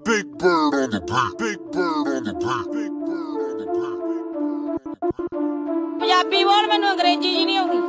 Big bird on the beat. Big bird on the beat. Big bird on the beat. Punjabi ਬੋਲ ਮੈਨੂੰ ਅੰਗਰੇਜ਼ੀ ਜੀ ਨਹੀਂ ਆਉਂਦੀ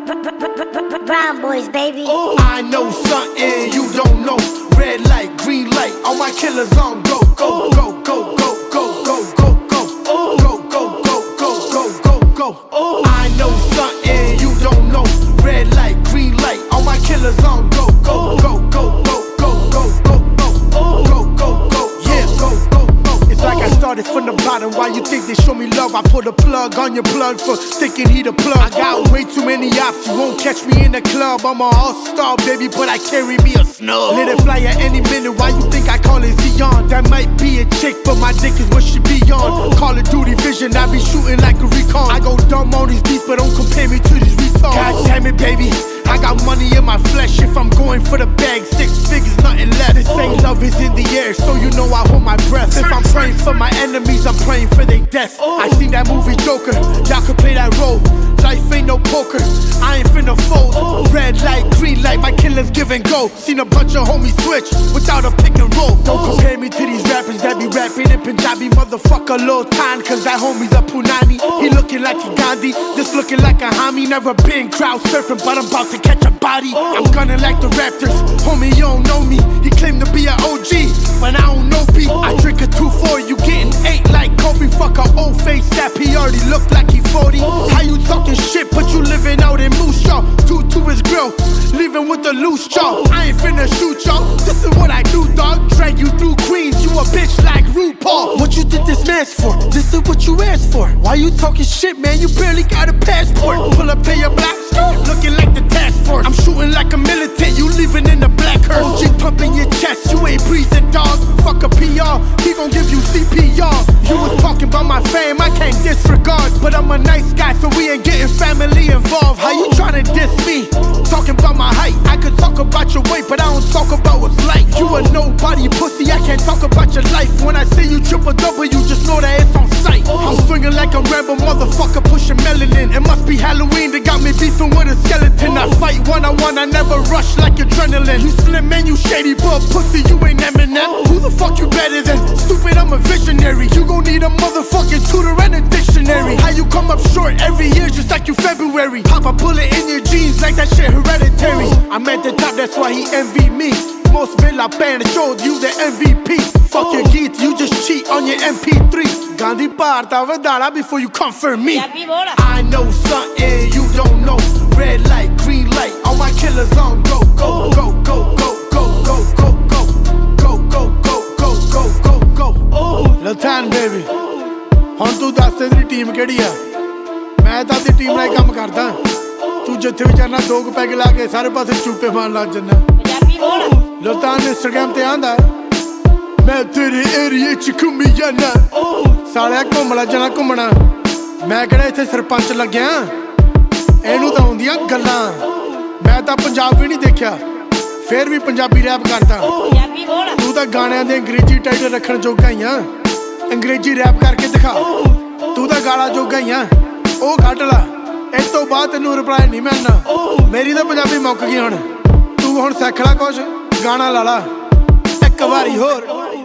Brown boys, baby. I know something you don't know. Red light, green light, all my killers on go, go, go, go, go, go, go, go, go, go, go, go, go, go, go, go. I know something you don't know. Red light, green light, all my killers on go, go, go, go, go, go, go, go, go, go, go, go, yeah, go, go, go. It's like I started from the bottom. Why you think they show me love? I put a plug on your blood for thinking he the plug. I got way too many options. You won't catch me in the club. I'm an all-star, baby, but I carry me a snub. Let it fly at any minute. Why you think I call it Zion? That might be a chick, but my dick is what she be on. Call of Duty vision, I be shooting like a recon. I go dumb on these beats, but don't compare me to these retards. God damn it, baby, I got money in my flesh. If I'm going for the bag, 6 figures, nothing less. They say love is in the air, so you know I hold my breath. If I'm praying for my enemies, I'm praying for their death. I seen that movie Joker, y'all could play that role. Life ain't no poker, I ain't finna fold. Red light, green light, my killers give and go. Seen a bunch of homies switch without a pick and roll. Don't compare me to these rappers that be rapping in Punjabi. Motherfucker, Lil Tan, cause that homie's a Punani. He looking like a Gandhi, this looking like a homie. Never been crowd surfing, but I'm about to catch a body. I'm gunning like the Raptors, homie, you don't know me. He claimed to be an OG, but I don't know B. I drink a 2-4, you getting 8 like Kobe. Fuck a old face sap, he already look like he 40. How you talking shit, but you living out in Moose Jaw? 2 to his grill, leaving with a loose jaw. I ain't finna shoot y'all, this is what I do, dog. Drag you through Queens, you a bitch like RuPaul. What you think this man's for? This is what you asked for. Why you talking shit, man? You barely got a passport. Pull up to your block, looking like the task force. I'm shooting like a militant, you leaving in the black hearse. OG pumping your chest, you ain't breathing, dog. Fuck a PR, he gon' give you CPR. You was talking about my fame, I can't disregard. But I'm a nice guy, so we ain't getting family involved. How you tryna diss me? Talking about my height, I could talk about your weight, but I don't talk about what's like. You a nobody pussy, I can't talk about your life. When I say you triple double, you just know that it's on sight. I'm swinging like a Rambo motherfucker, pushing melanin. It must be Halloween, they got me beefing with a skeleton. I fight one-on-one, I never rush like adrenaline. You slim man, you shady, but pussy, you ain't Eminem. Who the fuck you better than? Stupid, I'm a visionary. You gon' need a motherfucking tutor and a dictionary. How you come up short every year just like you February? Pop a bullet in your jeans like that shit hereditary. I'm at the top, that's why he envy me. Most Villa band showed you the MVP. Fuck your geet, you just cheat on your MP3. Gandhi parta vedala before you come for me. Punjabi ਬੋਲ I know something you don't know. Red light, green light, all my killers on go, go, go, go, go, go, go, go, go, go, go, go, go, go, go, go. Lil Tan, baby, ਹੁਣ ਤੂੰ ਦੱਸ ਤੇਰੀ team ਕਿਹੜੀ ਆ? ਮੈਂ ਤਾਂ ਤੇ team ਨਾਲ ਕੰਮ ਕਰਦਾ। ਤੂੰ ਜਿੱਥੇ ਵੀ ਜਾਣਾ 2 ਪੈਗ ਲਾ ਕੇ ਸਾਰੇ ਪਾਸੇ ਚੂਪੇ ਮਾਰਨ ਲੱਗ ਜੰਨਾ। ਪੰਜਾਬੀ ਬੋਲ Lil Tan Instagram ਤੇ ਆਂਦਾ ਮੈਂ ਤੇਰੇ ਏਰੀਏ ਚ ਘੁੰਮੀ ਜਾਣਾ। ਸਾਲਿਆ ਘੁੰਮ ਲੈ ਜਾਣਾ ਘੁੰਮਣਾ, ਮੈਂ ਕਿਹੜਾ ਇੱਥੇ ਸਰਪੰਚ ਲੱਗਿਆ? ਇਹਨੂੰ ਤਾਂ ਆਉਂਦੀਆਂ ਗੱਲਾਂ। ਮੈਂ ਤਾਂ ਪੰਜਾਬ ਵੀ ਨਹੀਂ ਦੇਖਿਆ, ਫੇਰ ਵੀ ਪੰਜਾਬੀ ਰੈਪ ਕਰਦਾ। ਪੰਜਾਬੀ ਬੋਲ ਤੂੰ ਤਾਂ ਗਾਣਿਆਂ ਦੇ ਅੰਗਰੇਜ਼ੀ ਟਾਈਟਲ ਰੱਖਣ ਜੋਗਾ ਹੀ ਆ। ਅੰਗਰੇਜ਼ੀ ਰੈਪ ਕਰਕੇ ਦਿਖਾ, ਤੂੰ ਤਾਂ ਗਾਲਾਂ ਜੋਗਾ ਹੀ ਆ। ਉਹ ਕੱਢ ਲਾ, ਇਸ ਤੋਂ ਬਾਅਦ ਤੈਨੂੰ ਰਿਪਲਾਈ ਨਹੀਂ ਮਿਲਣਾ। ਮੇਰੀ ਤਾਂ ਪੰਜਾਬੀ ਮੁੱਕ ਗਈ ਹੁਣ, ਤੂੰ ਹੁਣ ਸਿੱਖ ਲੈ ਕੁਛ, ਗਾਣਾ ਲਾ ਲਾ ਇੱਕ ਵਾਰੀ ਹੋਰ।